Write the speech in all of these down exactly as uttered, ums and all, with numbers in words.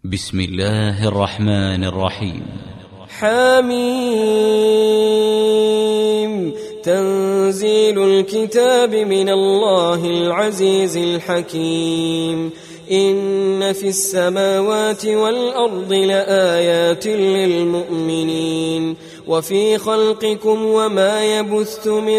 بسم الله الرحمن الرحيم. حميم. تنزيل الكتاب من الله العزيز الحكيم. إن في السماوات والأرض لآيات للمؤمنين وفي خلقكم وما يبث من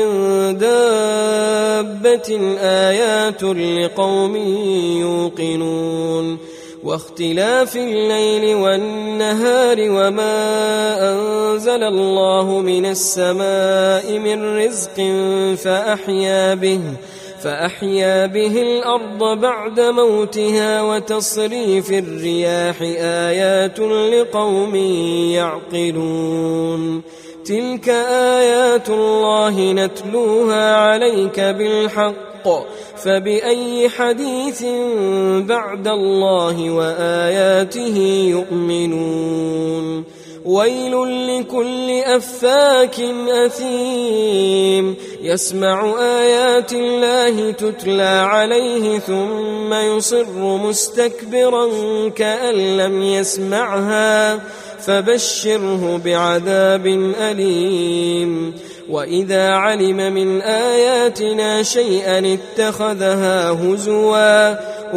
دابة آيات لقوم يوقنون واختلاف الليل والنهار وما أنزل الله من السماء من رزق فأحيا به فأحيا به الأرض بعد موتها وتصريف الرياح آيات لقوم يعقلون. تلك آيات الله نتلوها عليك بالحق فبأي حديث بعد الله وآياته يؤمنون. ويل لكل أفاك أثيم يسمع آيات الله تتلى عليه ثم يصر مستكبرا كأن لم يسمعها فبشره بعذاب أليم. وإذا علم من آياتنا شيئا اتخذها هزوا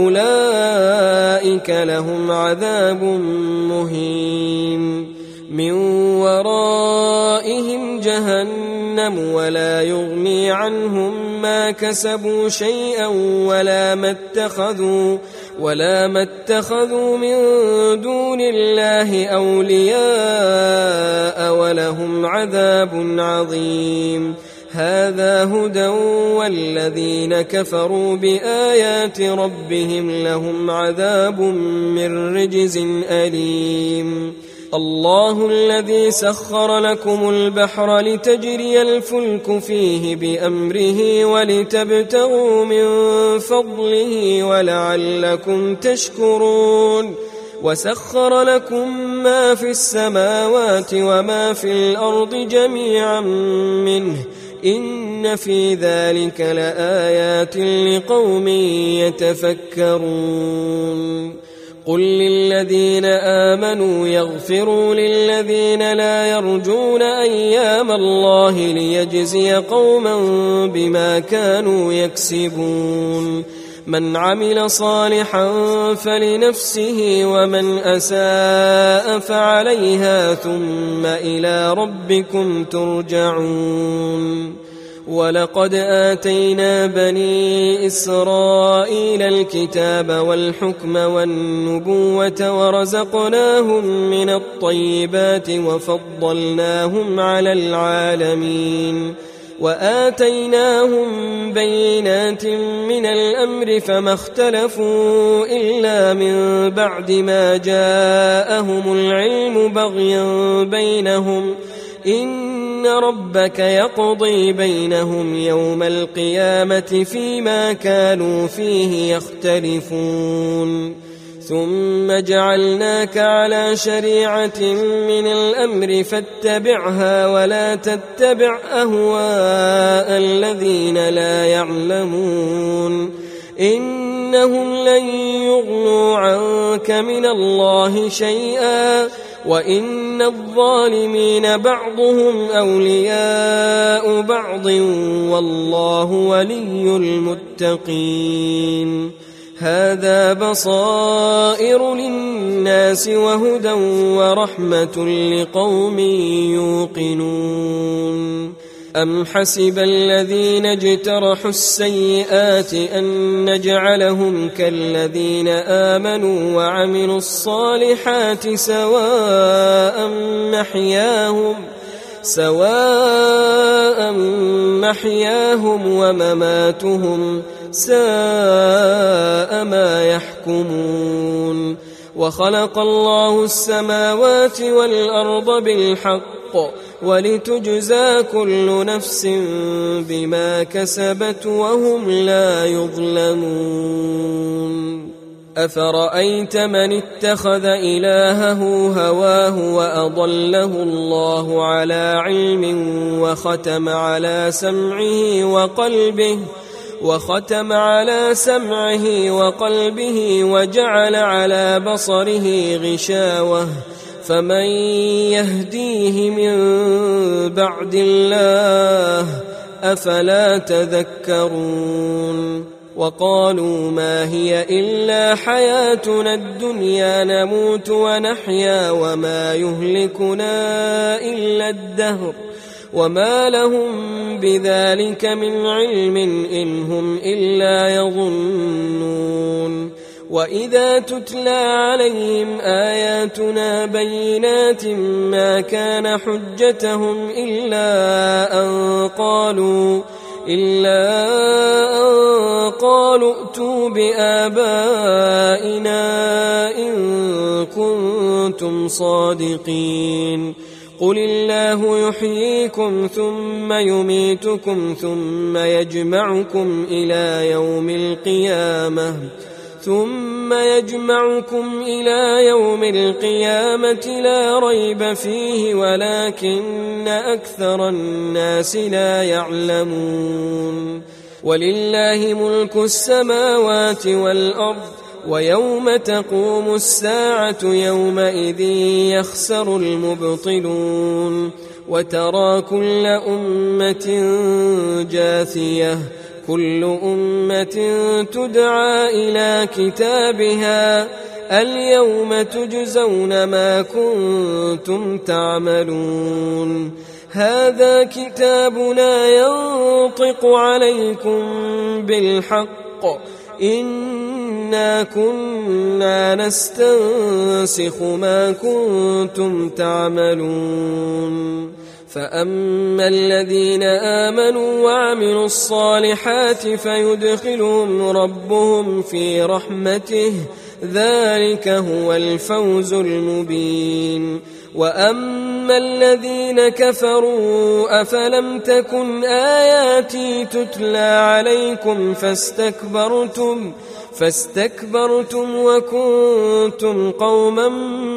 أولئك لهم عذاب مهين. من ورائهم جهنم ولا يغني عنهم ما كسبوا شيئا ولا ما اتخذوا ولا ما اتخذوا من دون الله أولياء ولهم عذاب عظيم. هذا هدى والذين كفروا بآيات ربهم لهم عذاب من رجز أليم. الله الذي سخر لكم البحر لتجري الفلك فيه بأمره ولتبتغوا من فضله ولعلكم تشكرون. وسخر لكم ما في السماوات وما في الأرض جميعا منه إن في ذلك لآيات لقوم يتفكرون. قل للذين آمنوا يغفروا للذين لا يرجون أيام الله ليجزي قوما بما كانوا يكسبون. من عمل صالحا فلنفسه ومن أساء فعليها ثم إلى ربكم ترجعون. ولقد آتينا بني إسرائيل الكتاب والحكم والنبوة ورزقناهم من الطيبات وفضلناهم على العالمين وآتيناهم بينات من الأمر فما اختلفوا إلا من بعد ما جاءهم العلم بغيا بينهم إن ربك يقضي بينهم يوم القيامة فيما كانوا فيه يختلفون. ثم جعلناك على شريعة من الأمر فاتبعها ولا تتبع أهواء الذين لا يعلمون إنهم لن يغنوا عنك من الله شيئا وإن الظالمين بعضهم أولياء بعض والله ولي المتقين. هذا بصائر للناس وهدى ورحمة لقوم يوقنون. أم حسب الذين اجترحوا السيئات أن نجعلهم كالذين آمنوا وعملوا الصالحات سواء محياهم سواء محياهم ومماتهم ساء ما يحكمون. وخلق الله السماوات والأرض بالحق ولتجزى كل نفس بما كسبت وهم لا يظلمون. أفرأيت من اتخذ إلهه هواه وأضله الله على علم وختم على سمعه وقلبه وختم على سمعه وقلبه وجعل على بصره غشاوة فمن يهديه من بعد الله أفلا تذكرون وقالوا ما هي إلا حياتنا الدنيا نموت ونحيا وما يهلكنا إلا الدهر وما لهم بذلك من علم إن هم إلا يظنون وإذا تتلى عليهم آياتنا بينات ما كان حجتهم إلا أن قالوا إلا أن قالوا ائتوا بآبائنا إن كنتم صادقين قل الله يحييكم ثم يميتكم ثم يجمعكم إلى يوم القيامة ثم يجمعكم إلى يوم القيامة لا ريب فيه ولكن أكثر الناس لا يعلمون ولله ملك السماوات والأرض ويوم تقوم الساعة يومئذ يخسر المبطلون وترى كل أمة جاثية كل أمة تدعى إلى كتابها اليوم تجزون ما كنتم تعملون هذا كتابنا ينطق عليكم بالحق إنا كنا نستنسخ ما كنتم تعملون فأما الذين آمنوا وعملوا الصالحات فيدخلهم ربهم في رحمته ذلك هو الفوز المبين وأما الذين كفروا أفلم تكن آياتي تتلى عليكم فاستكبرتم فاستكبرتم وكنتم قوما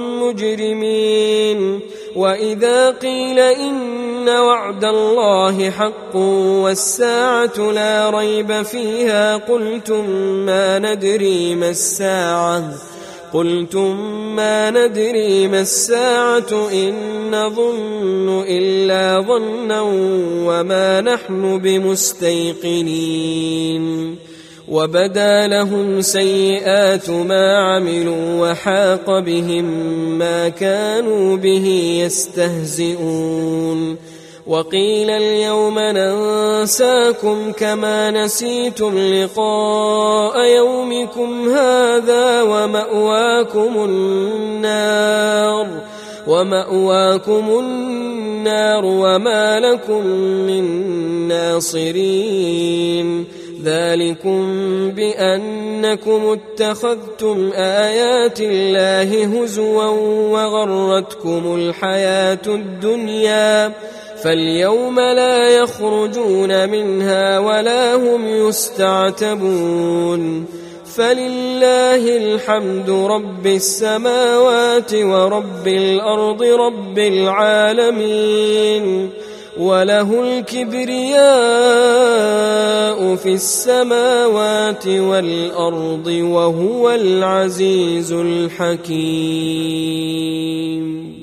مجرمين وإذا قيل إن وعد الله حق والساعة لا ريب فيها قلتم ما ندري ما الساعة قلتم ما ندري ما الساعة إن نظن إلا ظنا وما نحن بمستيقنين وبدا لهم سيئات ما عملوا وحاق بهم ما كانوا به يستهزئون وقيل اليوم ننساكم كما نسيتم لقاء يومكم هذا ومأواكم النار ومأواكم النار وما لكم من ناصرين ذلكم بأنكم اتخذتم آيات الله هزوا وغرتكم الحياة الدنيا فاليوم لا يخرجون منها ولا هم يستعتبون فلله الحمد رب السماوات ورب الأرض رب العالمين وله الكبرياء في السماوات والأرض وهو العزيز الحكيم.